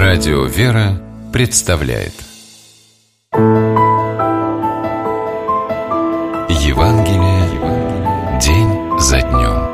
Радио «Вера» представляет Евангелие день за днем.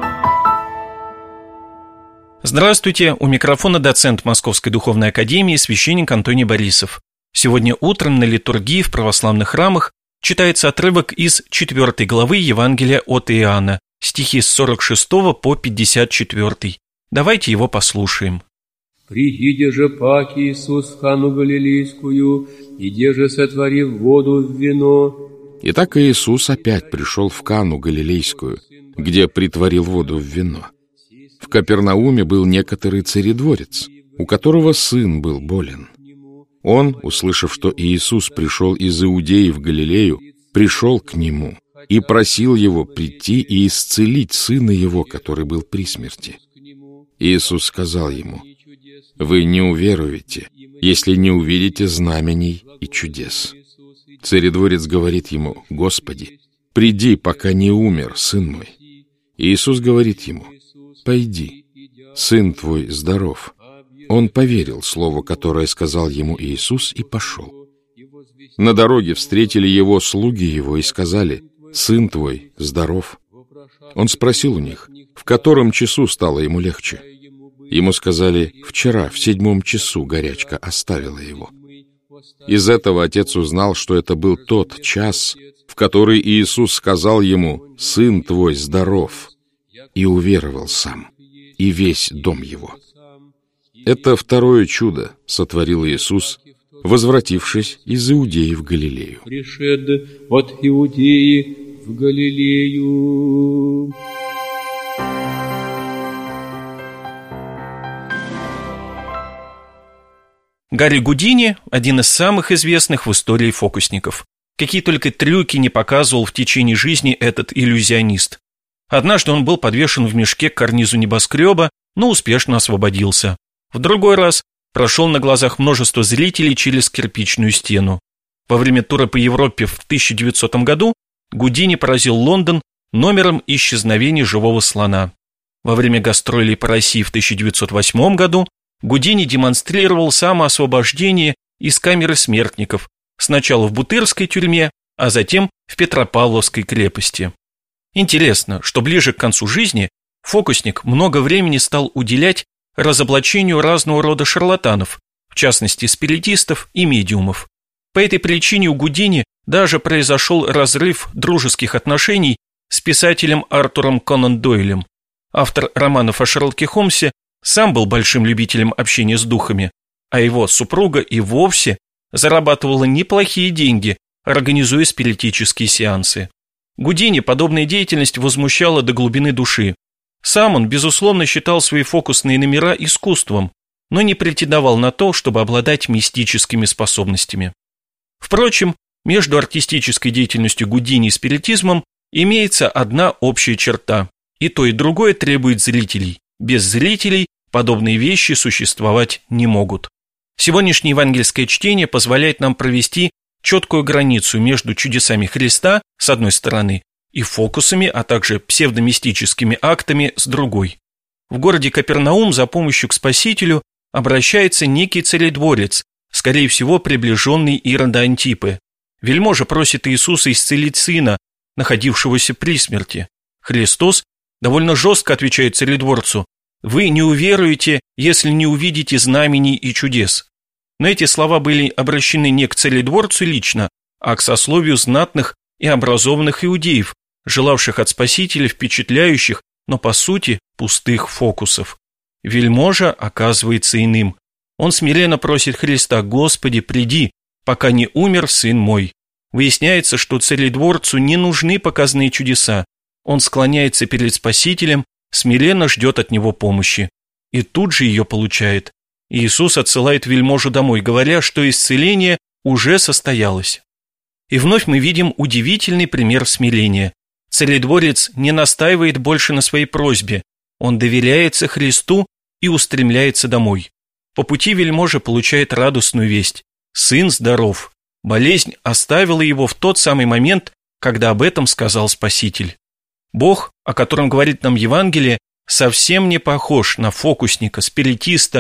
Здравствуйте, у микрофона доцент Московской Духовной Академии священник Антоний Борисов. Сегодня утром на литургии в православных храмах читается отрывок из 4 главы Евангелия от Иоанна, стихи с 46 по 54. Давайте его послушаем. «Прииде же пак Иисус в Кану Галилейскую, иде же сотворив воду в вино». Итак, Иисус опять пришел в Кану Галилейскую, где притворил воду в вино. В Капернауме был некоторый царедворец, у которого сын был болен. Он, услышав, что Иисус пришел из Иудеи в Галилею, пришел к нему и просил его прийти и исцелить сына его, который был при смерти. Иисус сказал ему: «Вы не уверуете, если не увидите знамений и чудес». Царедворец говорит ему: «Господи, приди, пока не умер сын мой». Иисус говорит ему: «Пойди, сын твой здоров». Он поверил слову, которое сказал ему Иисус, и пошел. На дороге встретили его слуги его и сказали: «Сын твой здоров». Он спросил у них, в котором часу стало ему легче. Ему сказали: «Вчера, в 7 часу, горячка оставила его». Из этого отец узнал, что это был тот час, в который Иисус сказал ему: «Сын твой здоров», и уверовал сам, и весь дом его. Это второе чудо сотворил Иисус, возвратившись из Иудеи в Галилею. «Пришед от Иудеи в Галилею». Гарри Гудини – один из самых известных в истории фокусников. Какие только трюки не показывал в течение жизни этот иллюзионист. Однажды он был подвешен в мешке к карнизу небоскреба, но успешно освободился. В другой раз прошел на глазах множества зрителей через кирпичную стену. Во время тура по Европе в 1900 году Гудини поразил Лондон номером исчезновения живого слона. Во время гастролей по России в 1908 году Гудини демонстрировал самоосвобождение из камеры смертников, сначала в Бутырской тюрьме, а затем в Петропавловской крепости. Интересно, что ближе к концу жизни фокусник много времени стал уделять разоблачению разного рода шарлатанов, в частности спиритистов и медиумов. По этой причине у Гудини даже произошел разрыв дружеских отношений с писателем Артуром Конан Дойлем. Автор романов о Шерлоке Холмсе сам был большим любителем общения с духами, а его супруга и вовсе зарабатывала неплохие деньги, организуя спиритические сеансы. Гудини подобная деятельность возмущала до глубины души. Сам он, безусловно, считал свои фокусные номера искусством, но не претендовал на то, чтобы обладать мистическими способностями. Впрочем, между артистической деятельностью Гудини и спиритизмом имеется одна общая черта. И то, и другое требует зрителей. Без зрителей подобные вещи существовать не могут. Сегодняшнее евангельское чтение позволяет нам провести четкую границу между чудесами Христа, с одной стороны, и фокусами, а также псевдомистическими актами, с другой. В городе Капернаум за помощью к Спасителю обращается некий царедворец, скорее всего, приближенный Ирода Антипы. Вельможа просит Иисуса исцелить сына, находившегося при смерти. Христос довольно жестко отвечает царедворцу: «Вы не уверуете, если не увидите знамений и чудес». Но эти слова были обращены не к царедворцу лично, а к сословию знатных и образованных иудеев, желавших от Спасителя впечатляющих, но по сути пустых фокусов. Вельможа оказывается иным. Он смиренно просит Христа: «Господи, приди, пока не умер сын мой». Выясняется, что царедворцу не нужны показные чудеса. Он склоняется перед Спасителем, смиренно ждет от него помощи. И тут же ее получает. Иисус отсылает вельможу домой, говоря, что исцеление уже состоялось. И вновь мы видим удивительный пример смирения. Царедворец не настаивает больше на своей просьбе. Он доверяется Христу и устремляется домой. По пути вельможа получает радостную весть. Сын здоров. Болезнь оставила его в тот самый момент, когда об этом сказал Спаситель. Бог, о котором говорит нам Евангелие, совсем не похож на фокусника, спиритиста,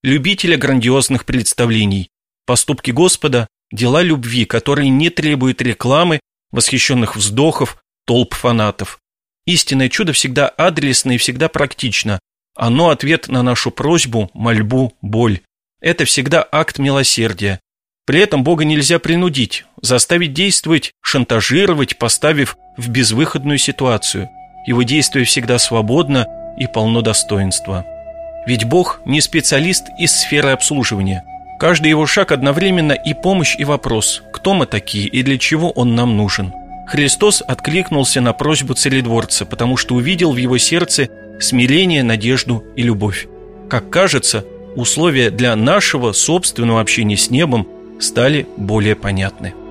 любителя грандиозных представлений. Поступки Господа – дела любви, которые не требуют рекламы, восхищенных вздохов, толп фанатов. Истинное чудо всегда адресно и всегда практично. Оно – ответ на нашу просьбу, мольбу, боль. Это всегда акт милосердия. При этом Бога нельзя принудить, заставить действовать, шантажировать, поставив в безвыходную ситуацию. Его действие всегда свободно и полно достоинства. Ведь Бог не специалист из сферы обслуживания. Каждый его шаг одновременно и помощь, и вопрос, кто мы такие и для чего он нам нужен. Христос откликнулся на просьбу царедворца, потому что увидел в его сердце смирение, надежду и любовь. Как кажется, условия для нашего собственного общения с небом стали более понятны.